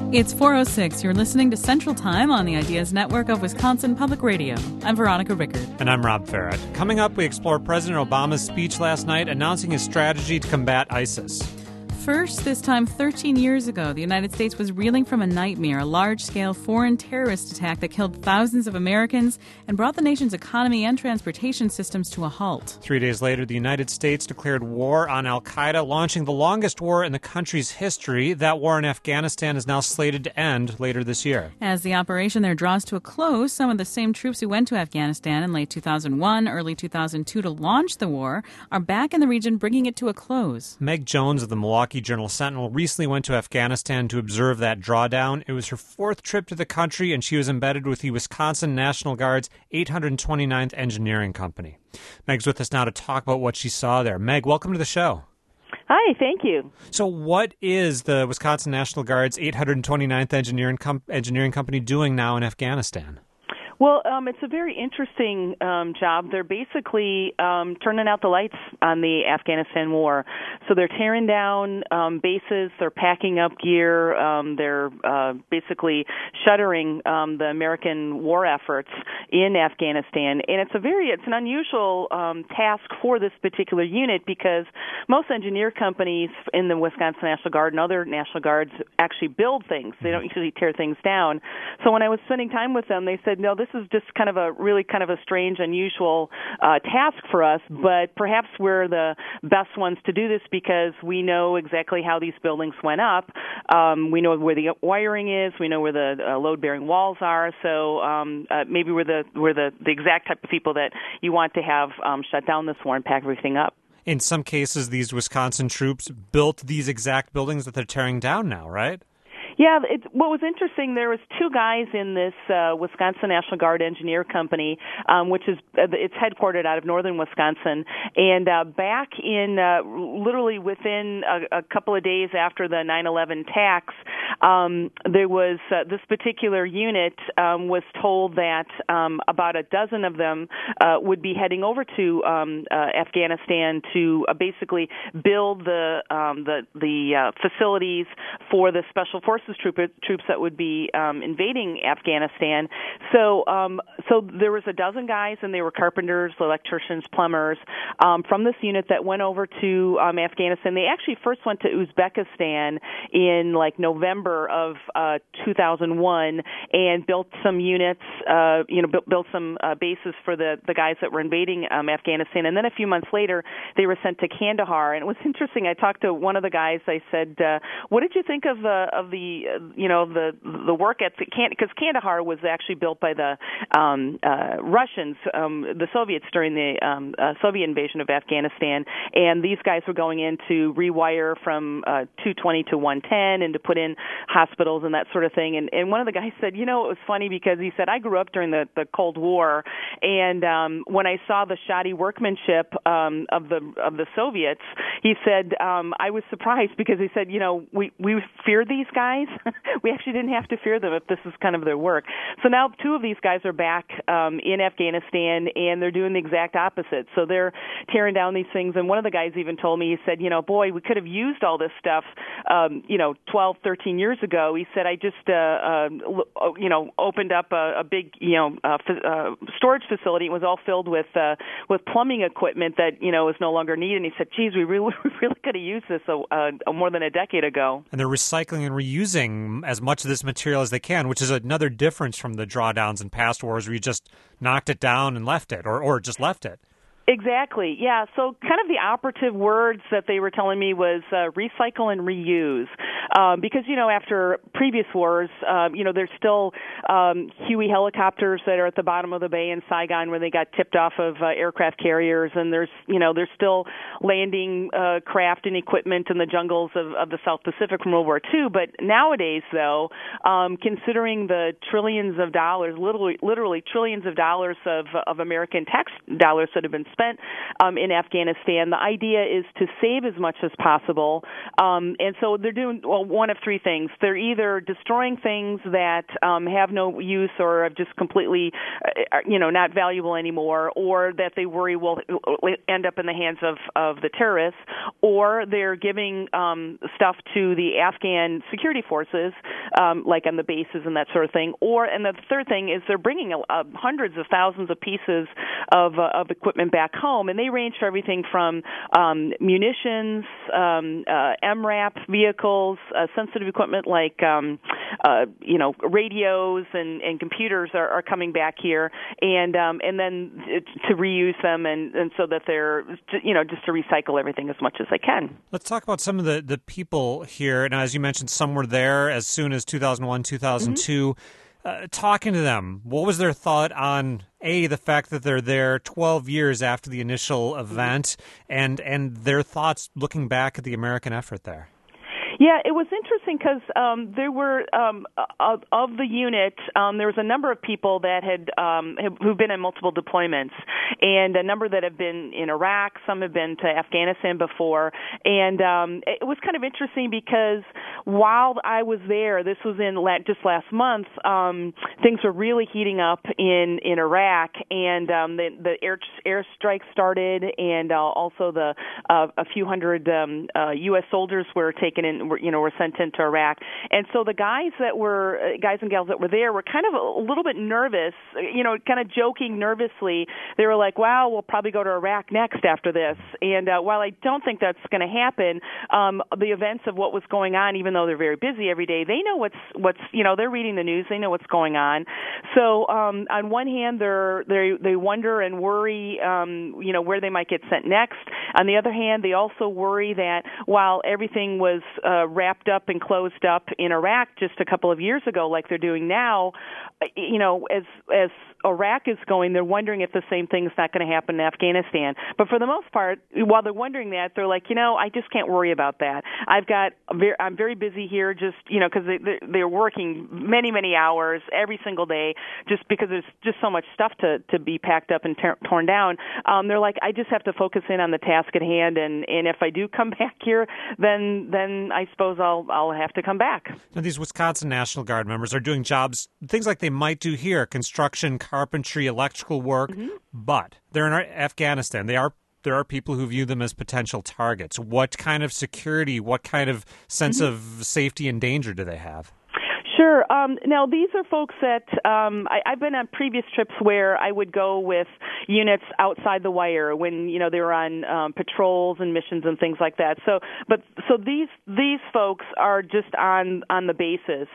It's 4:06. You're listening to Central Time on the Ideas Network of Wisconsin Public Radio. I'm Veronica Rickard. And I'm Rob Farrett. Coming up, we explore President Obama's speech last night announcing his strategy to combat ISIS. First, this time 13 years ago, the United States was reeling from a nightmare, a large-scale foreign terrorist attack that killed thousands of Americans and brought the nation's economy and transportation systems to a halt. 3 days later, the United States declared war on al-Qaeda, launching the longest war in the country's history. That war in Afghanistan is now slated to end later this year. As the operation there draws to a close, some of the same troops who went to Afghanistan in late 2001, early 2002 to launch the war are back in the region, bringing it to a close. Meg Jones of the Milwaukee Journal-Sentinel recently went to Afghanistan to observe that drawdown. It was her fourth trip to the country, and she was embedded with the Wisconsin National Guard's 829th Engineering Company. Meg's with us now to talk about what she saw there. Meg, welcome to the show. Hi, thank you. So what is the Wisconsin National Guard's 829th Engineering Company doing now in Afghanistan? Well, it's a very interesting job. They're basically turning out the lights on the Afghanistan war. So they're tearing down bases, they're packing up gear, they're basically shuttering the American war efforts in Afghanistan. And it's an unusual task for this particular unit because most engineer companies in the Wisconsin National Guard and other National Guards actually build things. They don't usually tear things down. So when I was spending time with them, they said, no, this is just kind of a strange, unusual task for us, but perhaps we're the best ones to do this because we know exactly how these buildings went up. We know where the wiring is. We know where the load-bearing walls are. So maybe we're the exact type of people that you want to have shut down this war and pack everything up. In some cases, these Wisconsin troops built these exact buildings that they're tearing down now, right? Yeah, what was interesting, there was two guys in this Wisconsin National Guard Engineer Company, which is it's headquartered out of northern Wisconsin. And back in literally within a couple of days after the 9/11 attacks, there was this particular unit was told that about a dozen of them would be heading over to Afghanistan to basically build the facilities for the Special Forces troops that would be invading Afghanistan. So there was a dozen guys, and they were carpenters, electricians, plumbers from this unit that went over to Afghanistan. They actually first went to Uzbekistan in November of 2001 and built some units, built some bases for the guys that were invading Afghanistan. And then a few months later, they were sent to Kandahar. And it was interesting. I talked to one of the guys. I said, "What did you think of the work at because Kandahar was actually built by the Russians, the Soviets during the Soviet invasion of Afghanistan, and these guys were going in to rewire from 220 to 110 and to put in hospitals and that sort of thing." And one of the guys said, it was funny because he said, "I grew up during the Cold War, and when I saw the shoddy workmanship of the Soviets, he said I was surprised because he said, we feared these guys." We actually didn't have to fear them if this is kind of their work. So now two of these guys are back in Afghanistan, and they're doing the exact opposite. So they're tearing down these things. And one of the guys even told me, he said, boy, we could have used all this stuff, 12, 13 years ago. He said, I just, opened up a big, storage facility. It was all filled with plumbing equipment that, is no longer needed. And he said, geez, we really could have used this more than a decade ago. And they're recycling and reusing as much of this material as they can, which is another difference from the drawdowns in past wars where you just knocked it down and left it, or just left it. Exactly, yeah. So kind of the operative words that they were telling me was recycle and reuse. Because, after previous wars, there's still Huey helicopters that are at the bottom of the bay in Saigon where they got tipped off of aircraft carriers, and there's still landing craft and equipment in the jungles of the South Pacific from World War II. But nowadays, though, considering the trillions of dollars, literally trillions of dollars of American tax dollars that have been spent in Afghanistan, the idea is to save as much as possible. And so they're doing one of three things. They're either destroying things that have no use or are just completely, not valuable anymore, or that they worry will end up in the hands of the terrorists, or they're giving stuff to the Afghan security forces like on the bases and that sort of thing. And the third thing is they're bringing hundreds of thousands of pieces of equipment back home, and they range for everything from munitions, MRAP vehicles, sensitive equipment like radios and computers are coming back here, and then to reuse them and so that they're just to recycle everything as much as they can. Let's talk about some of the people here. Now, as you mentioned, some were there as soon as 2001, 2002. Talking to them, what was their thought on the fact that they're there 12 years after the initial event, and their thoughts looking back at the American effort there? Yeah, it was interesting because there were of the unit. There was a number of people that who've been in multiple deployments, and a number that have been in Iraq. Some have been to Afghanistan before, and it was kind of interesting because while I was there, this was in just last month. Things were really heating up in Iraq, and the airstrike started, and also a few hundred U.S. soldiers were taken in. Were sent into Iraq, and so the guys and gals that were there were kind of a little bit nervous, kind of joking nervously. They were like, "Wow, we'll probably go to Iraq next after this." And while I don't think that's going to happen, the events of what was going on, even though they're very busy every day, they know what's they're reading the news, they know what's going on. So on one hand, they wonder and worry, where they might get sent next. On the other hand, they also worry that while everything was wrapped up and closed up in Iraq just a couple of years ago, like they're doing now, as Iraq is going, they're wondering if the same thing is not going to happen in Afghanistan. But for the most part, while they're wondering that, they're like, I just can't worry about that. I'm very busy here, just because they're working many, many hours every single day, just because there's just so much stuff to be packed up and torn down. They're like, I just have to focus in on the task at hand, and if I do come back here, then I suppose I'll have to come back. Now, these Wisconsin National Guard members are doing jobs, things like they might do here, construction, carpentry, electrical work, but they're in Afghanistan. There are people who view them as potential targets. What kind of security, what kind of sense of safety and danger do they have? Sure. Now, these are folks that I've been on previous trips where I would go with units outside the wire when they were on patrols and missions and things like that. So these folks are just on the bases.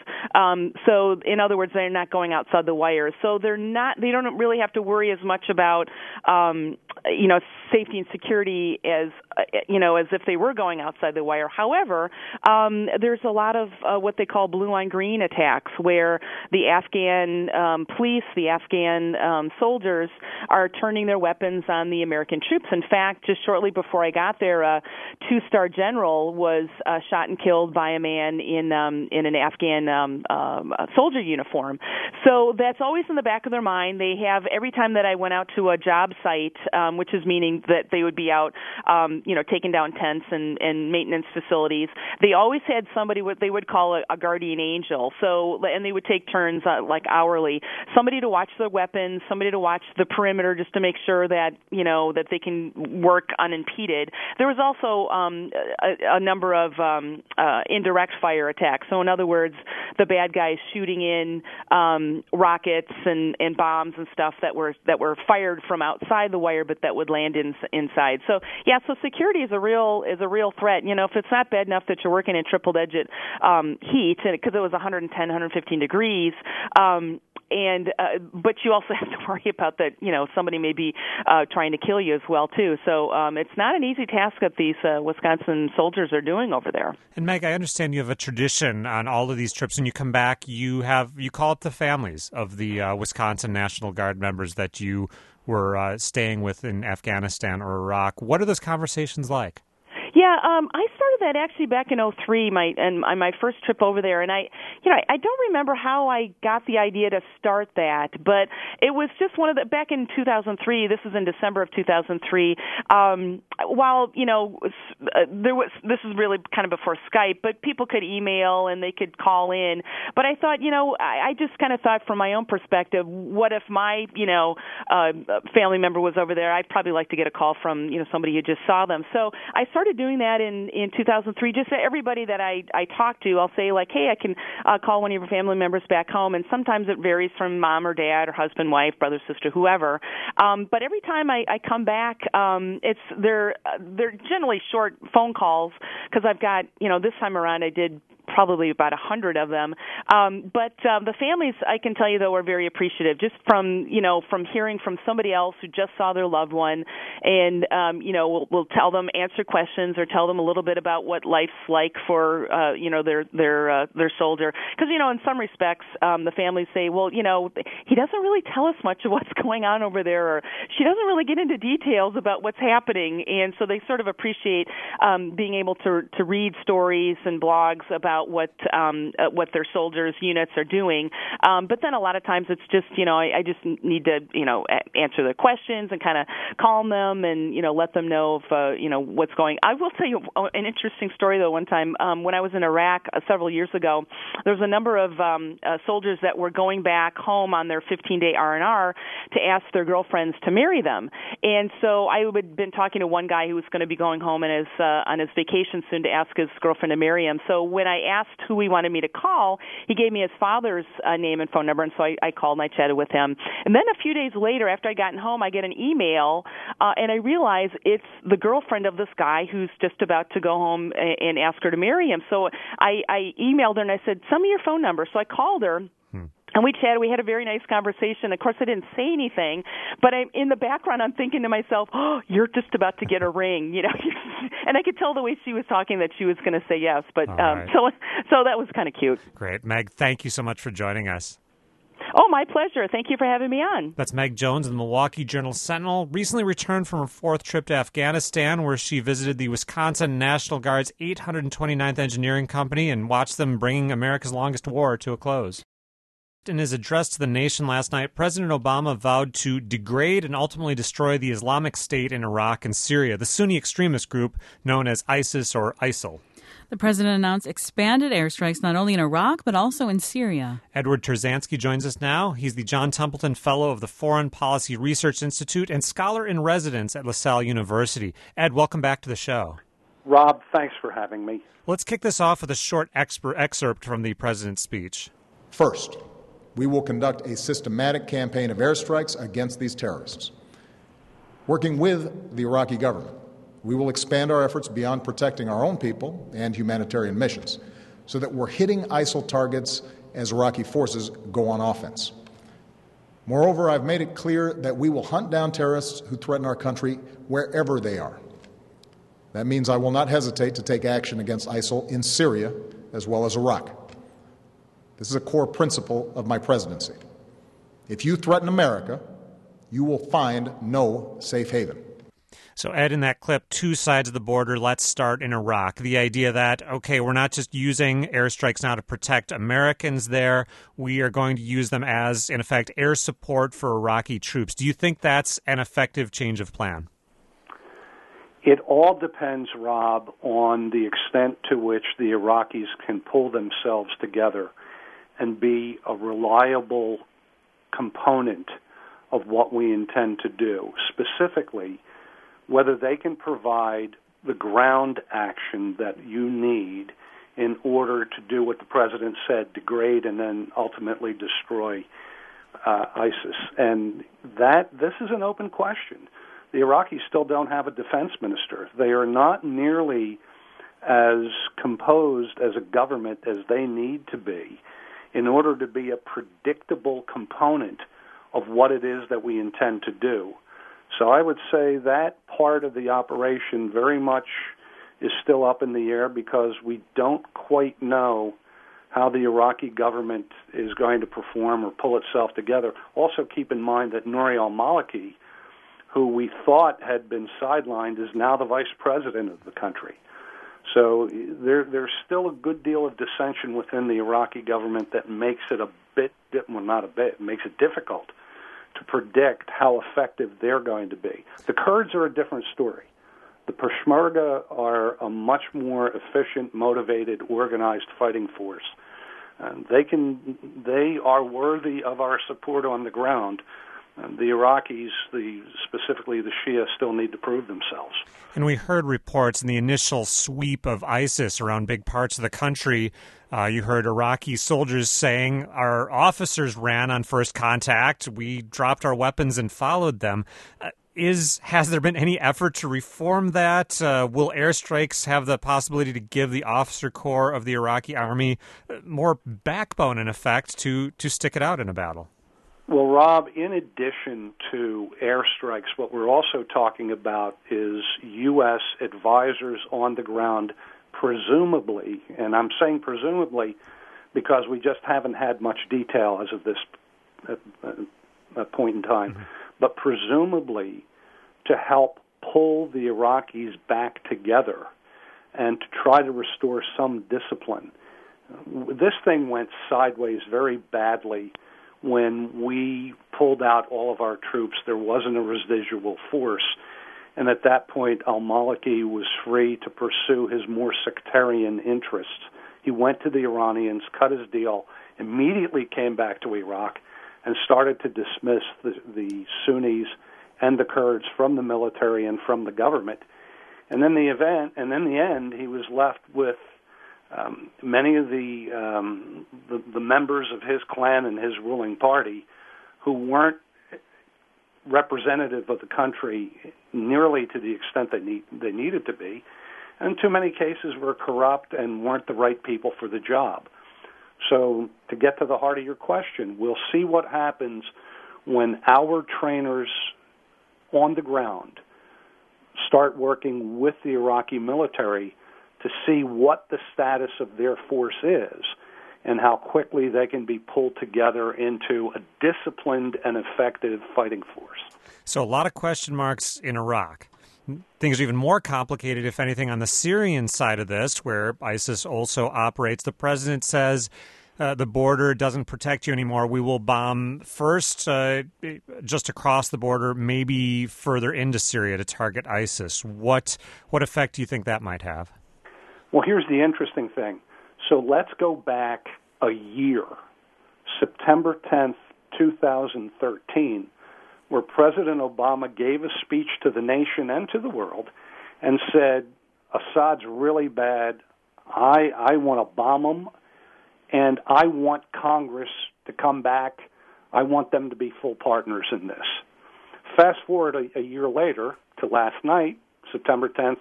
So in other words, they're not going outside the wire. So they don't really have to worry as much about safety and security as if they were going outside the wire. However, there's a lot of what they call blue on green attacks, where the Afghan police, the Afghan soldiers are turning their weapons on the American troops. In fact, just shortly before I got there, a two-star general was shot and killed by a man in an Afghan soldier uniform. So that's always in the back of their mind. They have, every time that I went out to a job site, which is meaning that they would be out, taking down tents and maintenance facilities, they always had somebody, what they would call a guardian angel. So, and they would take turns like hourly, somebody to watch their weapons, somebody to watch the perimeter just to make sure that that they can work unimpeded. There was also a number of indirect fire attacks. So in other words, the bad guys shooting in rockets and bombs and stuff that were fired from outside the wire, but that would land inside. So yeah, so security is a real threat. If it's not bad enough that you're working in triple-digit heat, because it was 110, 115 degrees, but you also have to worry about that. Somebody may be trying to kill you as well too. So it's not an easy task that these Wisconsin soldiers are doing over there. And Meg, I understand you have a tradition on all of these trips. When you come back, you call up the families of the Wisconsin National Guard members that you were staying with in Afghanistan or Iraq. What are those conversations like? Yeah, I started that actually back in '03, my first trip over there, and I don't remember how I got the idea to start that, but it was just back in 2003. This was in December of 2003. While this is really kind of before Skype, but people could email and they could call in. But I thought, I just kind of thought from my own perspective, what if my family member was over there? I'd probably like to get a call from somebody who just saw them. So I started doing that in 2003. Just everybody that I talk to, I'll say, like, hey, I can call one of your family members back home, and sometimes it varies from mom or dad or husband, wife, brother, sister, whoever. But every time I come back, they're generally short phone calls, because I've got, this time around I did probably about 100 of them. But the families, I can tell you, though, are very appreciative, just from hearing from somebody else who just saw their loved one, and we'll tell them, answer questions, or tell them a little bit about what life's like for their soldier. Because in some respects, the families say, well, he doesn't really tell us much of what's going on over there, or she doesn't really get into details about what's happening, and so they sort of appreciate being able to read stories and blogs about what their soldiers' units are doing. But then a lot of times it's just, I just need to, answer their questions and kind of calm them and, let them know of, what's going. I will tell you an interesting story, though. One time when I was in Iraq several years ago, there was a number of soldiers that were going back home on their 15-day R&R to ask their girlfriends to marry them. And so I had been talking to one guy who was going to be going home on his vacation soon to ask his girlfriend to marry him. So when I asked who he wanted me to call, he gave me his father's name and phone number, and so I called and I chatted with him. And then a few days later, after I'd gotten home, I get an email, and I realize it's the girlfriend of this guy who's just about to go home and ask her to marry him. So I emailed her, and I said, send me your phone number. So I called her. And we chatted. We had a very nice conversation. Of course, I didn't say anything, but in the background, I'm thinking to myself, "Oh, you're just about to get a ring," And I could tell the way she was talking that she was going to say yes. But right. So that was kind of cute. Great, Meg. Thank you so much for joining us. Oh, my pleasure. Thank you for having me on. That's Meg Jones of the Milwaukee Journal-Sentinel, recently returned from her fourth trip to Afghanistan, where she visited the Wisconsin National Guard's 829th Engineering Company and watched them bringing America's longest war to a close. In his address to the nation last night, President Obama vowed to degrade and ultimately destroy the Islamic State in Iraq and Syria, the Sunni extremist group known as ISIS or ISIL. The president announced expanded airstrikes not only in Iraq but also in Syria. Edward Terzansky joins us now. He's the John Templeton Fellow of the Foreign Policy Research Institute and scholar in residence at LaSalle University. Ed, welcome back to the show. Rob, thanks for having me. Let's kick this off with a short excerpt from the president's speech. First, we will conduct a systematic campaign of airstrikes against these terrorists. Working with the Iraqi government, we will expand our efforts beyond protecting our own people and humanitarian missions so that we're hitting ISIL targets as Iraqi forces go on offense. Moreover, I've made it clear that we will hunt down terrorists who threaten our country wherever they are. That means I will not hesitate to take action against ISIL in Syria as well as Iraq. This is a core principle of my presidency. If you threaten America, you will find no safe haven. So, Ed, in that clip, two sides of the border, let's start in Iraq. The idea that, okay, we're not just using airstrikes now to protect Americans there, we are going to use them as, in effect, air support for Iraqi troops. Do you think that's an effective change of plan? It all depends, Rob, on the extent to which the Iraqis can pull themselves together and be a reliable component of what we intend to do. Specifically, whether they can provide the ground action that you need in order to do what the president said, degrade and then ultimately destroy ISIS. And this is an open question. The Iraqis still don't have a defense minister. They are not nearly as composed as a government as they need to be in order to be a predictable component of what it is that we intend to do. So I would say that part of the operation very much is still up in the air because we don't quite know how the Iraqi government is going to perform or pull itself together. Also keep in mind that Nouri al-Maliki, who we thought had been sidelined, is now the vice president of the country. So there's still a good deal of dissension within the Iraqi government that makes it makes it difficult to predict how effective they're going to be. The Kurds are a different story. The Peshmerga are a much more efficient, motivated, organized fighting force. And they are worthy of our support on the ground, The Iraqis, specifically the Shia, still need to prove themselves. And we heard reports in the initial sweep of ISIS around big parts of the country. You heard Iraqi soldiers saying, our officers ran on first contact. We dropped our weapons and followed them. Has there been any effort to reform that? Will airstrikes have the possibility to give the officer corps of the Iraqi army more backbone, in effect, to stick it out in a battle? Well, Rob, in addition to airstrikes, what we're also talking about is U.S. advisors on the ground, presumably, and I'm saying presumably because we just haven't had much detail as of this point in time, but presumably to help pull the Iraqis back together and to try to restore some discipline. This thing went sideways very badly when we pulled out all of our troops. There wasn't a residual force. And at that point, al-Maliki was free to pursue his more sectarian interests. He went to the Iranians, cut his deal, immediately came back to Iraq, and started to dismiss the Sunnis and the Kurds from the military and from the government. And then the end, he was left with many of the members of his clan and his ruling party who weren't representative of the country nearly to the extent they needed to be, and in too many cases were corrupt and weren't the right people for the job. So to get to the heart of your question, we'll see what happens when our trainers on the ground start working with the Iraqi military to see what the status of their force is and how quickly they can be pulled together into a disciplined and effective fighting force. So a lot of question marks in Iraq. Things are even more complicated, if anything, on the Syrian side of this, where ISIS also operates. The president says the border doesn't protect you anymore. We will bomb first just across the border, maybe further into Syria to target ISIS. What effect do you think that might have? Well, here's the interesting thing. So let's go back a year, September 10th, 2013, where President Obama gave a speech to the nation and to the world and said, Assad's really bad. I want to bomb him, and I want Congress to come back. I want them to be full partners in this. Fast forward a year later to last night, September 10th,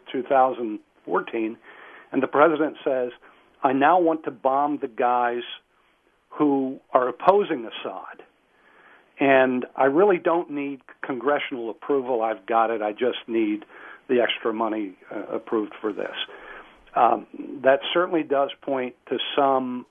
2014, and the president says, I now want to bomb the guys who are opposing Assad. And I really don't need congressional approval. I've got it. I just need the extra money approved for this. That certainly does point to some,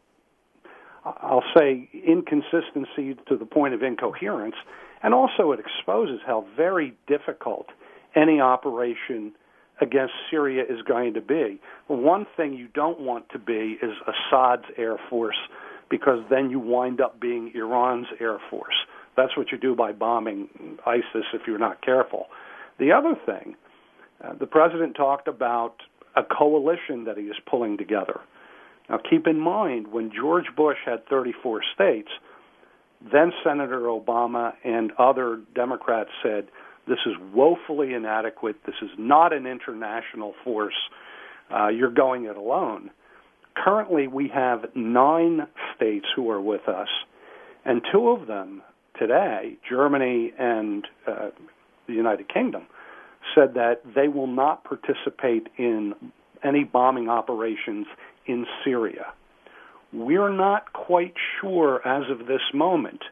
I'll say, inconsistency to the point of incoherence. And also it exposes how very difficult any operation against Syria is going to be. Well, one thing you don't want to be is Assad's air force, because then you wind up being Iran's air force. That's what you do by bombing ISIS if you're not careful. The other thing, the president talked about a coalition that he is pulling together. Now, keep in mind, when George Bush had 34 states, then Senator Obama and other Democrats said, this is woefully inadequate. This is not an international force. You're going it alone. Currently, we have 9 states who are with us, and 2 of them today, Germany and the United Kingdom, said that they will not participate in any bombing operations in Syria. We're not quite sure as of this moment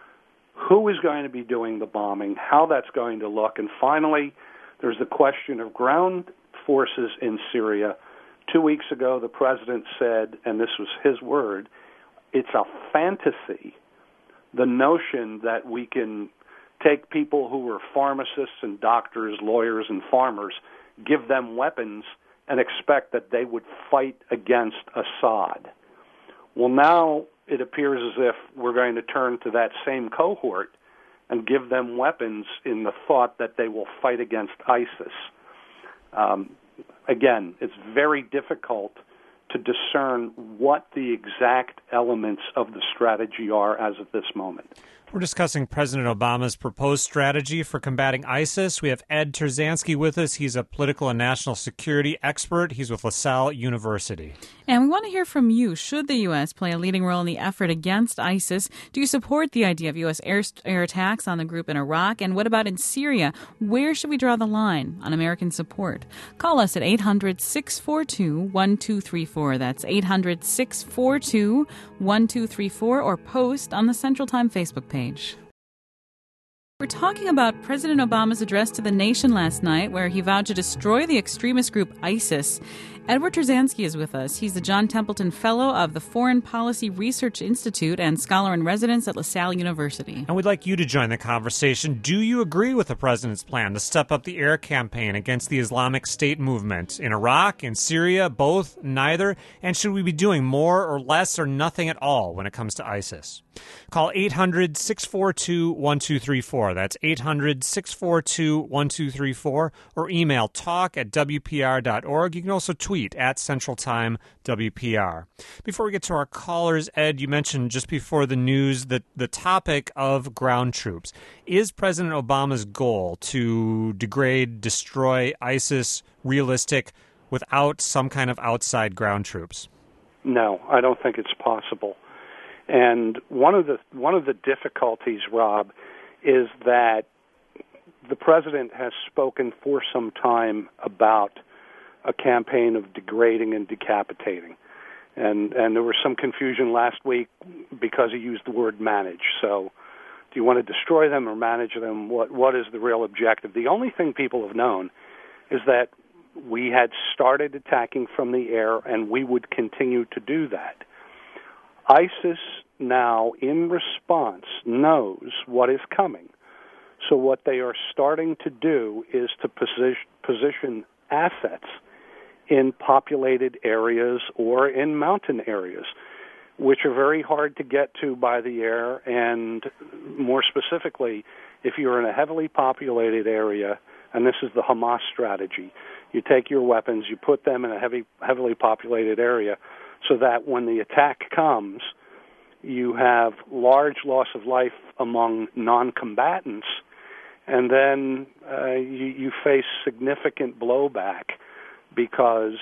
who is going to be doing the bombing, how that's going to look, and finally, there's the question of ground forces in Syria. 2 weeks ago, the president said, and this was his word, it's a fantasy, the notion that we can take people who are pharmacists and doctors, lawyers and farmers, give them weapons, and expect that they would fight against Assad. Well, now it appears as if we're going to turn to that same cohort and give them weapons in the thought that they will fight against ISIS. Again, it's very difficult to discern what the exact elements of the strategy are as of this moment. We're discussing President Obama's proposed strategy for combating ISIS. We have Ed Terzansky with us. He's a political and national security expert. He's with LaSalle University. And we want to hear from you. Should the U.S. play a leading role in the effort against ISIS? Do you support the idea of U.S. air attacks on the group in Iraq? And what about in Syria? Where should we draw the line on American support? Call us at 800-642-1234. That's 800-642-1234, or post on the Central Time Facebook page. We're talking about President Obama's address to the nation last night, where he vowed to destroy the extremist group ISIS. Edward Terzansky is with us. He's the John Templeton Fellow of the Foreign Policy Research Institute and scholar-in-residence at LaSalle University. And we'd like you to join the conversation. Do you agree with the president's plan to step up the air campaign against the Islamic State movement in Iraq, in Syria, both, neither? And should we be doing more or less or nothing at all when it comes to ISIS? Call 800-642-1234. That's 800-642-1234, or email talk@wpr.org. You can also tweet at Central Time WPR. Before we get to our callers, Ed, you mentioned just before the news that the topic of ground troops. Is President Obama's goal to degrade, destroy ISIS realistic without some kind of outside ground troops? No, I don't think it's possible. And one of the difficulties, Rob, is that the president has spoken for some time about a campaign of degrading and decapitating. And there was some confusion last week because he used the word manage. So do you want to destroy them or manage them? What is the real objective? The only thing people have known is that we had started attacking from the air, and we would continue to do that. ISIS now, in response, knows what is coming. So what they are starting to do is to position assets in populated areas or in mountain areas, which are very hard to get to by the air. And more specifically, if you're in a heavily populated area, and this is the Hamas strategy, you take your weapons, you put them in a heavily populated area so that when the attack comes, you have large loss of life among non-combatants, and then you face significant blowback because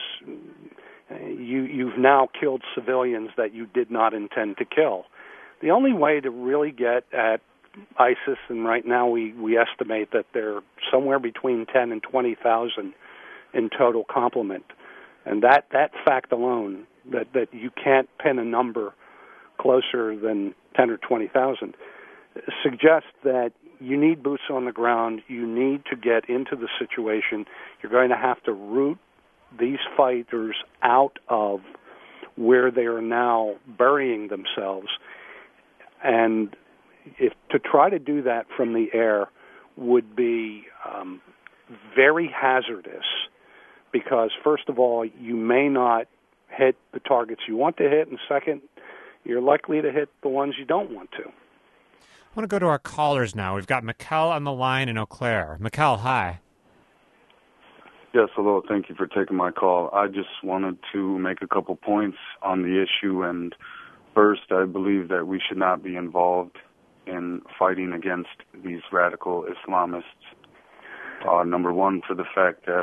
you've now killed civilians that you did not intend to kill. The only way to really get at ISIS, and right now we estimate that they're somewhere between 10 and 20,000 in total complement, and that fact alone, that you can't pin a number closer than 10 or 20,000, suggests that you need boots on the ground. You need to get into the situation. You're going to have to root these fighters out of where they are now burying themselves. And to try to do that from the air would be very hazardous because, first of all, you may not hit the targets you want to hit, and second, you're likely to hit the ones you don't want to. I want to go to our callers now. We've got Mikkel on the line in Eau Claire. Mikkel, hi. Yes, hello. Thank you for taking my call. I just wanted to make a couple points on the issue. And first, I believe that we should not be involved in fighting against these radical Islamists. Number one, for the fact that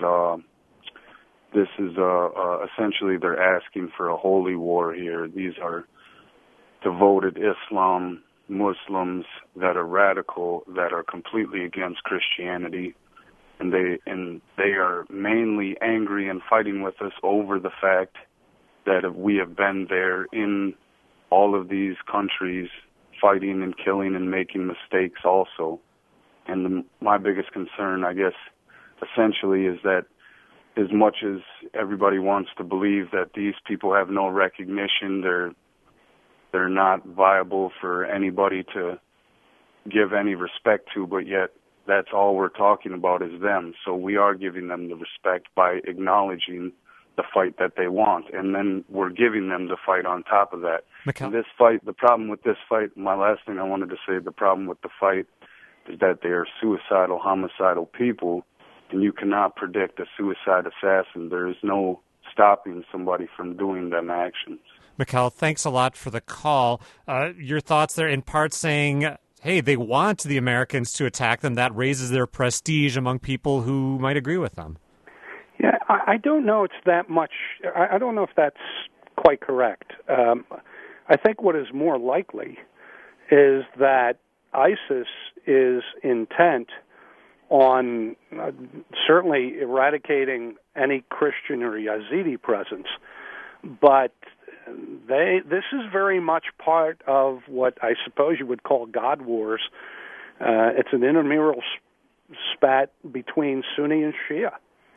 this is essentially they're asking for a holy war here. These are devoted Islam Muslims that are radical, that are completely against Christianity, and they are mainly angry and fighting with us over the fact that we have been there in all of these countries fighting and killing and making mistakes also. And my biggest concern, I guess, essentially is that as much as everybody wants to believe that these people have no recognition, they're not viable for anybody to give any respect to, but yet that's all we're talking about is them. So we are giving them the respect by acknowledging the fight that they want, and then we're giving them the fight on top of that. This fight, the problem with this fight, my last thing I wanted to say, the problem with the fight is that they are suicidal, homicidal people, and you cannot predict a suicide assassin. There is no stopping somebody from doing them actions. Mikkel, thanks a lot for the call. Your thoughts there, in part saying, hey, they want the Americans to attack them. That raises their prestige among people who might agree with them. Yeah, I don't know it's that much. I don't know if that's quite correct. I think what is more likely is that ISIS is intent on certainly eradicating any Christian or Yazidi presence, but this is very much part of what I suppose you would call God wars. It's an intramural spat between Sunni and Shia.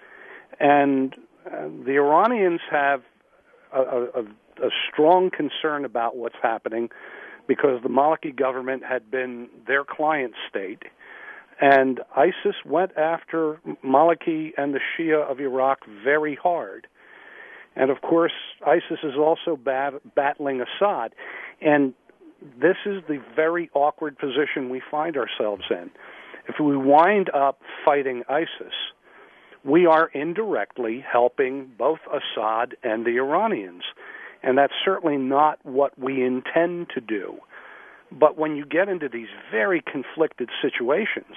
And the Iranians have a strong concern about what's happening because the Maliki government had been their client state. And ISIS went after Maliki and the Shia of Iraq very hard. And, of course, ISIS is also battling Assad. And this is the very awkward position we find ourselves in. If we wind up fighting ISIS, we are indirectly helping both Assad and the Iranians. And that's certainly not what we intend to do. But when you get into these very conflicted situations,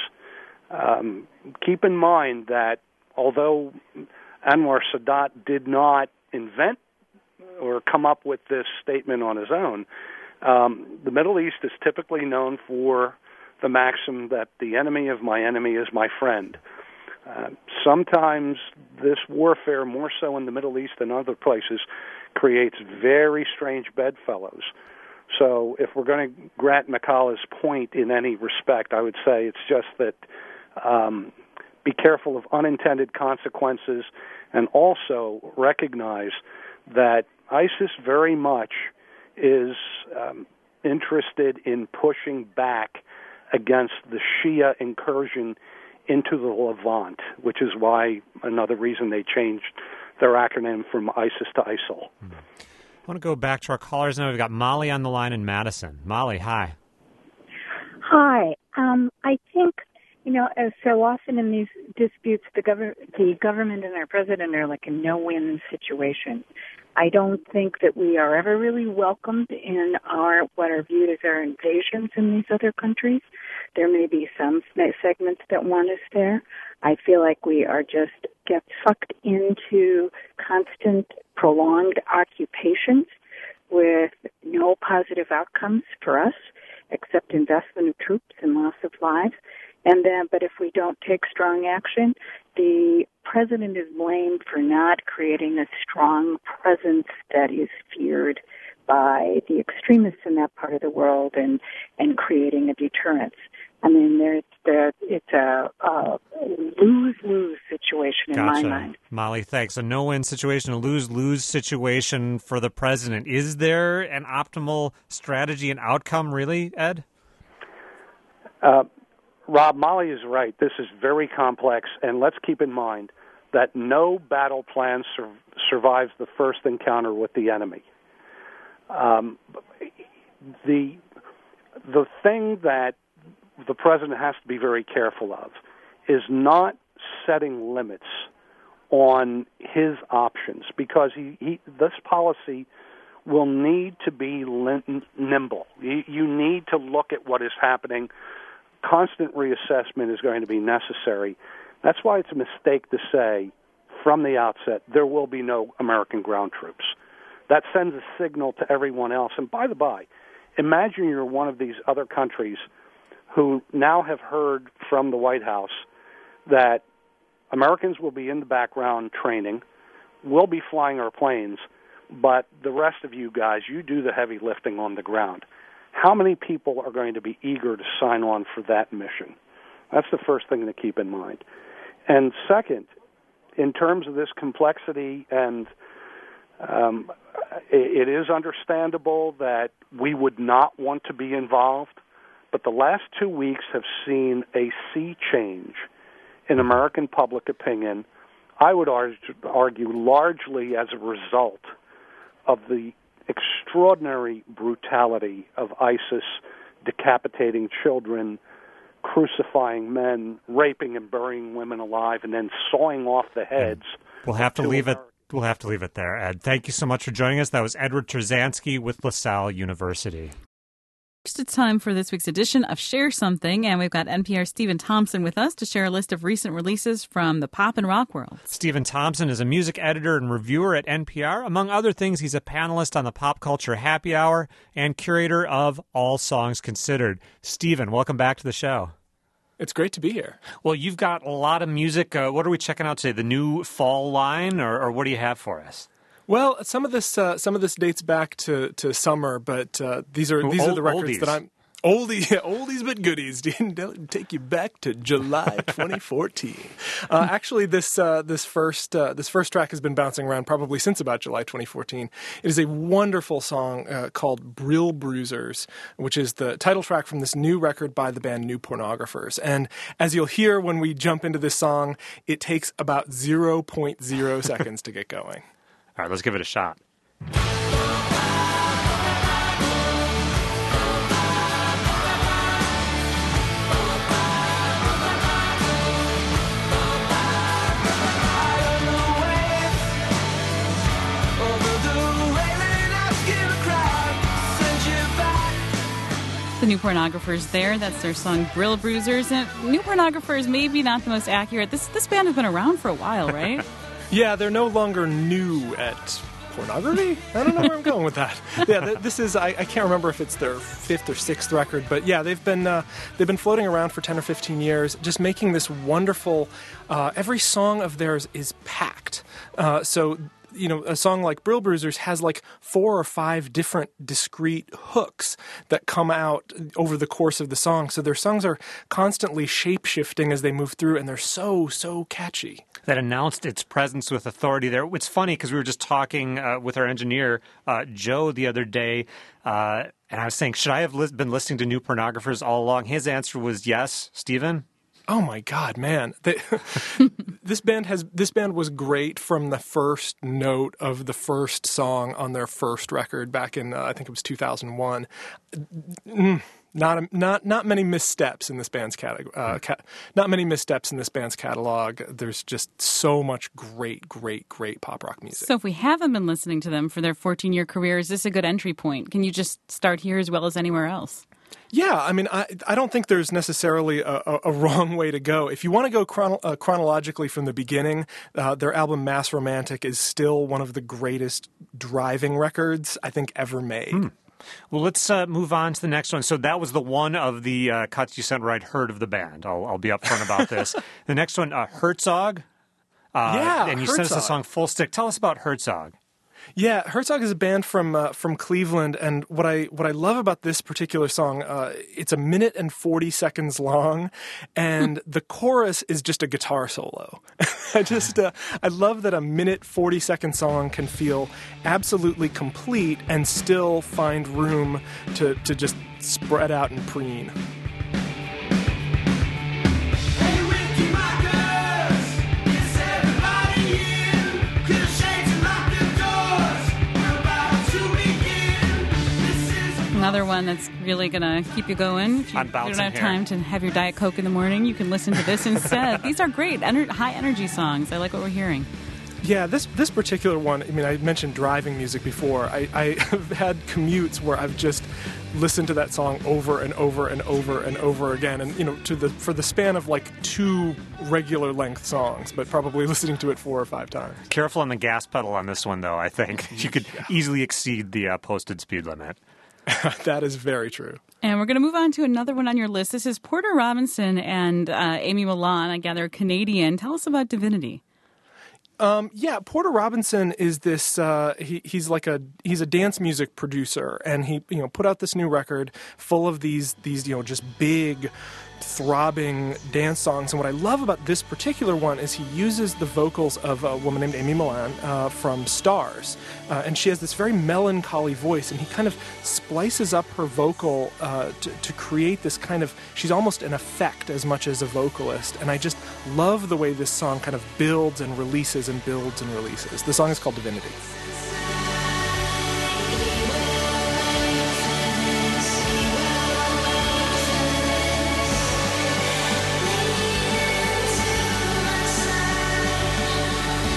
keep in mind that although Anwar Sadat did not invent or come up with this statement on his own, the Middle East is typically known for the maxim that the enemy of my enemy is my friend. Sometimes this warfare, more so in the Middle East than other places, creates very strange bedfellows. So if we're going to grant McCullough's point in any respect, I would say it's just that be careful of unintended consequences and also recognize that ISIS very much is interested in pushing back against the Shia incursion into the Levant, which is why another reason they changed their acronym from ISIS to ISIL. I want to go back to our callers now. We've got Molly on the line in Madison. Molly, hi. Hi. I think, as so often in these disputes, the government and our president are like a no-win situation. I don't think that we are ever really welcomed in what are viewed as our invasions in these other countries. There may be some segments that want us there. I feel like we are just get sucked into constant, prolonged occupations with no positive outcomes for us, except investment of troops and loss of lives. But if we don't take strong action, the president is blamed for not creating a strong presence that is feared by the extremists in that part of the world and creating a deterrence. I mean, it's a lose-lose situation in my mind. Molly, thanks. A no-win situation, a lose-lose situation for the president. Is there an optimal strategy and outcome, really, Ed? Rob, Molly is right. This is very complex, and let's keep in mind that no battle plan survives the first encounter with the enemy. The thing that the president has to be very careful of is not setting limits on his options, because this policy will need to be nimble. You need to look at what is happening. Constant reassessment is going to be necessary. That's why it's a mistake to say from the outset there will be no American ground troops. That sends a signal to everyone else. And by the by, imagine you're one of these other countries who now have heard from the White House that Americans will be in the background training, we'll be flying our planes, but the rest of you guys, you do the heavy lifting on the ground. How many people are going to be eager to sign on for that mission? That's the first thing to keep in mind. And second, in terms of this complexity, and it is understandable that we would not want to be involved, but the last 2 weeks have seen a sea change in American public opinion, I would argue largely as a result of the extraordinary brutality of ISIS decapitating children, crucifying men, raping and burying women alive, and then sawing off the heads. We'll have to leave it there, Ed. Thank you so much for joining us. That was Edward Terzansky with LaSalle University. It's time for this week's edition of Share Something, and we've got NPR's Stephen Thompson with us to share a list of recent releases from the pop and rock world. Stephen Thompson is a music editor and reviewer at NPR. Among other things, he's a panelist on the Pop Culture Happy Hour and curator of All Songs Considered. Stephen, welcome back to the show. It's great to be here. Well, you've got a lot of music. What are we checking out today? The new fall line, or what do you have for us? Well, some of this dates back to summer, but these are the records oldies. that I'm oldies but goodies. Take you back to July 2014. Actually, this first track has been bouncing around probably since about July 2014. It is a wonderful song called "Brill Bruisers," which is the title track from this new record by the band New Pornographers. And as you'll hear when we jump into this song, it takes about 0.0 seconds to get going. All right, let's give it a shot. The New Pornographers there. That's their song Brill Bruisers. And New Pornographers, maybe not the most accurate. This band has been around for a while, right? Yeah, they're no longer new at pornography? I don't know where I'm going with that. Yeah, this is, I can't remember if it's their fifth or sixth record, but yeah, they've been floating around for 10 or 15 years, just making this wonderful, every song of theirs is packed. So, you know, a song like Brill Bruisers has like 4 or 5 different discrete hooks that come out over the course of the song. So their songs are constantly shape-shifting as they move through, and they're so catchy. That announced its presence with authority there. It's funny because we were just talking with our engineer, Joe, the other day, and I was saying, should I have been listening to New Pornographers all along? His answer was yes. Stephen? Oh my God, man! This band was great from the first note of the first song on their first record back in I think it was 2001. Not many missteps in this band's not many missteps in this band's catalog. There's just so much great pop rock music. So if we haven't been listening to them for their 14-year career, is this a good entry point? Can you just start here as well as anywhere else? Yeah, I mean, I don't think there's necessarily a wrong way to go. If you want to go chronologically from the beginning, their album Mass Romantic is still one of the greatest driving records I think ever made. Well, let's move on to the next one. So that was the one of the cuts you sent where I'd heard of the band. I'll be upfront about this. The next one, Herzog. And you sent us the song Full Stick. Tell us about Herzog. Yeah, Herzog is a band from Cleveland, and what I love about this particular song, it's 1 minute and 40 seconds long, and the chorus is just a guitar solo. I love that a 1 minute 40-second song can feel absolutely complete and still find room to just spread out and preen. Another one that's really going to keep you going. If you don't have time to have your Diet Coke in the morning, you can listen to this instead. These are great, high-energy songs. I like what we're hearing. Yeah, this particular one, I mean, I mentioned driving music before. I have had commutes where I've just listened to that song over and over and over and over again, and you know, for the span of like 2 regular length songs, but probably listening to it 4 or 5 times. Careful on the gas pedal on this one, though. I think you could easily exceed the posted speed limit. That is very true. And we're going to move on to another one on your list. This is Porter Robinson and Amy Millan, I gather Canadian. Tell us about Divinity. Yeah, Porter Robinson is this. He's a dance music producer, and he put out this new record full of these just big, throbbing dance songs. And what I love about this particular one is he uses the vocals of a woman named Amy Millan from Stars, and she has this very melancholy voice, and he kind of splices up her vocal to create this kind of, she's almost an effect as much as a vocalist, and I just love the way this song kind of builds and releases and builds and releases. The song is called Divinity.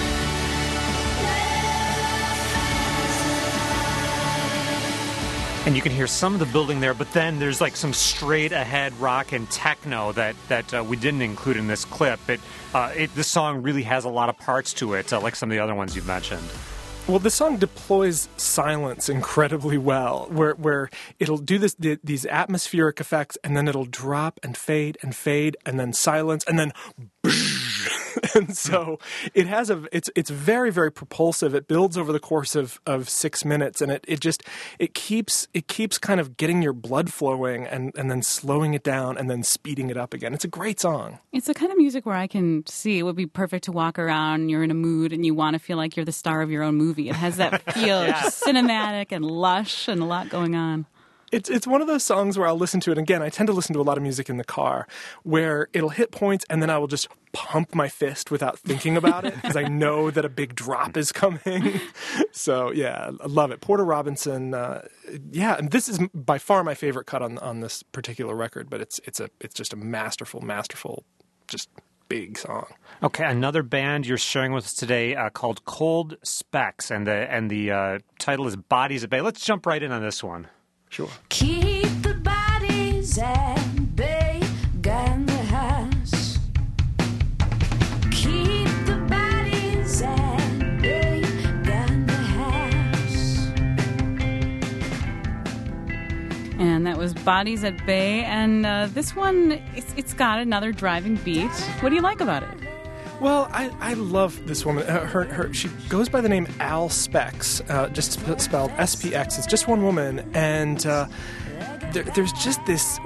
And you can hear some of the building there, but then there's like some straight ahead rock and techno that we didn't include in this clip. This song really has a lot of parts to it, like some of the other ones you've mentioned. Well, the song deploys silence incredibly well, where it'll do these atmospheric effects, and then it'll drop and fade, and then silence, and then and so it's very, very propulsive. It builds over the course of 6 minutes, and it keeps kind of getting your blood flowing and then slowing it down and then speeding it up again. It's a great song. It's the kind of music where I can see it would be perfect to walk around, you're in a mood and you want to feel like you're the star of your own movie. It has that feel, just cinematic and lush and a lot going on. It's one of those songs where I'll listen to it. Again, I tend to listen to a lot of music in the car where it'll hit points and then I will just pump my fist without thinking about it because I know that a big drop is coming. So, yeah, I love it. Porter Robinson, and this is by far my favorite cut on this particular record, but it's just a masterful, just big song. Okay, another band you're sharing with us today called Cold Specs, and the title is Bodies at Bay. Let's jump right in on this one. Sure. Keep the bodies at bay, gun the house. Keep the bodies at bay, gun the house. And that was Bodies at Bay. And this one, it's got another driving beat. What do you like about it? Well, I love this woman. She goes by the name Al Spex, just spelled SPX. It's just one woman, and there's just this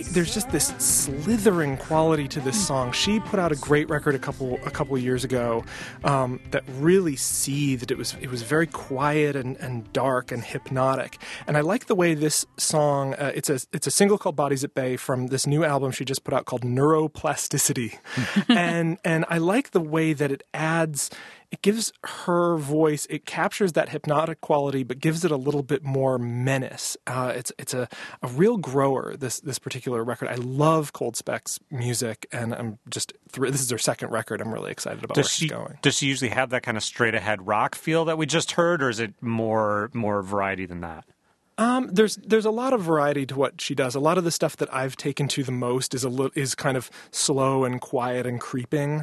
slithering quality to this song. She put out a great record a couple years ago that really seethed. It was very quiet and dark and hypnotic. And I like the way this song. It's a single called Bodies at Bay from this new album she just put out called Neuroplasticity, and I like the way that it gives her voice, it captures that hypnotic quality, but gives it a little bit more menace. It's a real grower, this particular record. I love Cold Specs music, and I'm just this is her second record. I'm really excited about where she's going. Does she usually have that kind of straight ahead rock feel that we just heard, or is it more variety than that? There's a lot of variety to what she does. A lot of the stuff that I've taken to the most is kind of slow and quiet and creeping,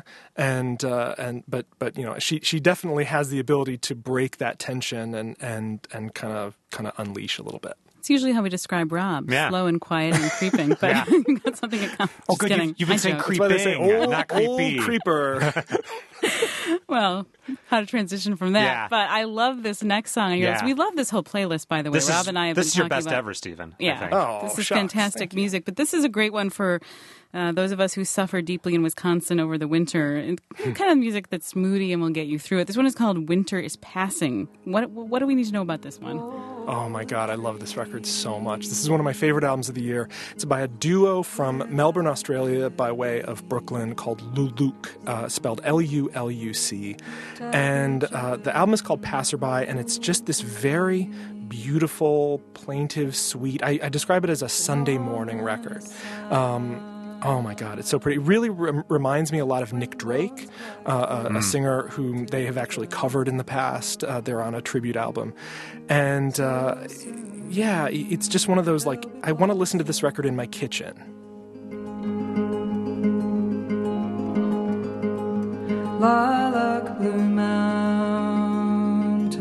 but she definitely has the ability to break that tension and kind of unleash a little bit. It's usually how we describe Rob, slow and quiet and creeping, but that's something that comes. Oh, good. You've been saying creeping, not creepy. Creeper. Well, how to transition from that. Yeah. But I love this next song. We love this whole playlist, by the way. Rob and I have been talking about. This is your best ever, Stephen. Yeah. This is fantastic music. But this is a great one for those of us who suffer deeply in Wisconsin over the winter. And kind of music that's moody and will get you through it. This one is called Winter is Passing. What do we need to know about this one? Oh my God, I love this record so much. This is one of my favorite albums of the year. It's by a duo from Melbourne, Australia, by way of Brooklyn, called Luluc, spelled L-U-L-U-C. And the album is called Passerby, and it's just this very beautiful, plaintive, sweet. I describe it as a Sunday morning record. Oh my God, it's so pretty. It really reminds me a lot of Nick Drake, a singer whom they have actually covered in the past. They're on a tribute album. And it's just one of those, like, I want to listen to this record in my kitchen. Lilac blue mountains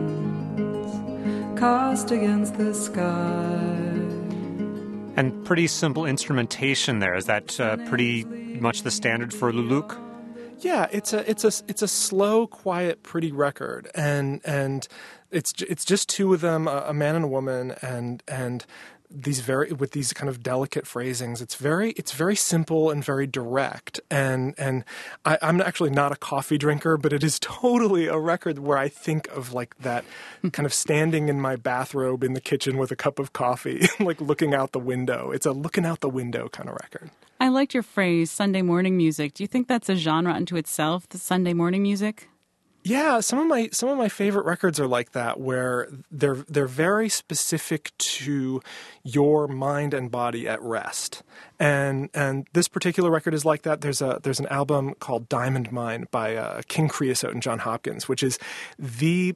cast against the sky. And pretty simple instrumentation there. Is that pretty much the standard for Luluc? Yeah, it's a slow, quiet, pretty record, and it's just two of them, a man and a woman, and with these kind of delicate phrasings. It's very simple and very direct. And I'm actually not a coffee drinker, but it is totally a record where I think of like that kind of standing in my bathrobe in the kitchen with a cup of coffee, like looking out the window. It's a looking out the window kind of record. I liked your phrase, Sunday morning music. Do you think that's a genre unto itself, the Sunday morning music? Yeah, some of my favorite records are like that, where they're very specific to your mind and body at rest. And this particular record is like that. There's an album called Diamond Mine by King Creosote and John Hopkins, which is the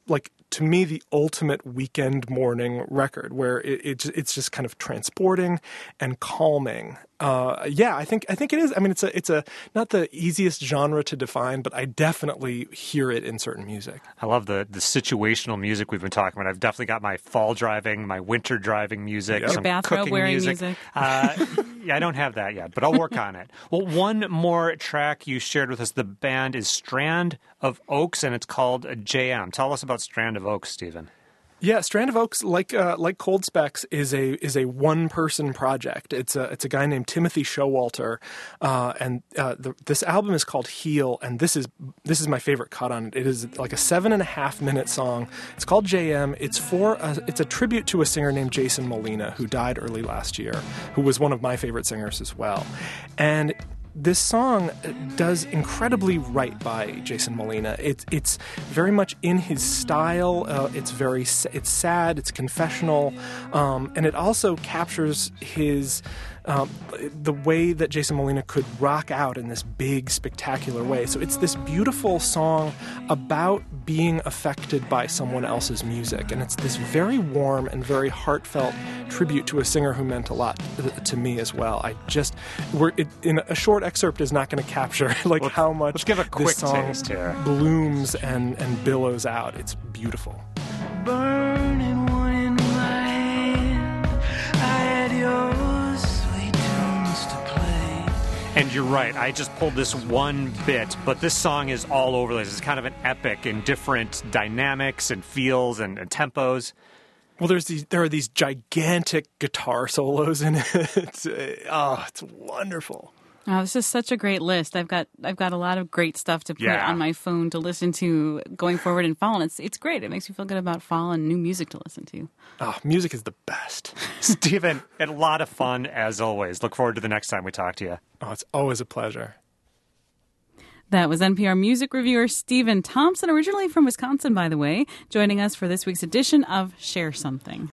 to me, the ultimate weekend morning record, where it's just kind of transporting and calming. I think it is. I mean, it's a not the easiest genre to define, but I definitely hear it in certain music. I love the situational music we've been talking about. I've definitely got my fall driving, my winter driving music, Your some bathrobe cooking wearing music. Yeah, I don't have that yet, but I'll work on it. Well, one more track you shared with us. The band is Strand of Oaks, and it's called JM. Tell us about Strand of Oaks, Stephen. Yeah, Strand of Oaks, like Cold Specs, is a one-person project. It's a guy named Timothy Showalter, and this album is called Heal, and this is my favorite cut on it. It is like a 7.5-minute song. It's called JM. It's a tribute to a singer named Jason Molina, who died early last year, who was one of my favorite singers as well, and this song does incredibly right by Jason Molina. It's very much in his style. It's sad. It's confessional, and it also captures his the way that Jason Molina could rock out in this big, spectacular way. So it's this beautiful song about being affected by someone else's music, and it's this very warm and very heartfelt tribute to a singer who meant a lot to me as well. In a short excerpt is not going to capture how much let's give a quick this song taste here. Blooms and billows out. It's beautiful. Burning one in my hand, I had yours, sweet tunes to play. And you're right, I just pulled this one bit, but this song is all over this. It's kind of an epic in different dynamics and feels and tempos. Well, there are these gigantic guitar solos in it. It's wonderful. Oh, this is such a great list. I've got a lot of great stuff to put on my phone to listen to going forward in fall, and it's great. It makes me feel good about fall and new music to listen to. Oh, music is the best. Stephen, a lot of fun as always. Look forward to the next time we talk to you. Oh, it's always a pleasure. That was NPR music reviewer Stephen Thompson, originally from Wisconsin, by the way, joining us for this week's edition of Share Something.